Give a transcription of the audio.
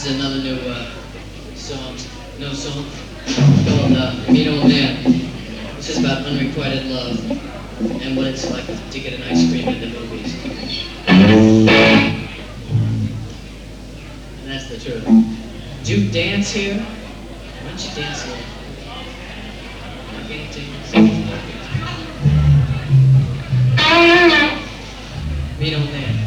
is another new song, no song, called Mean Old Man. This is about unrequited love and what it's like to get an ice cream in the movies. And that's the truth. Do you dance here? Why don't you dance here? I can't dance. Mean Old Man.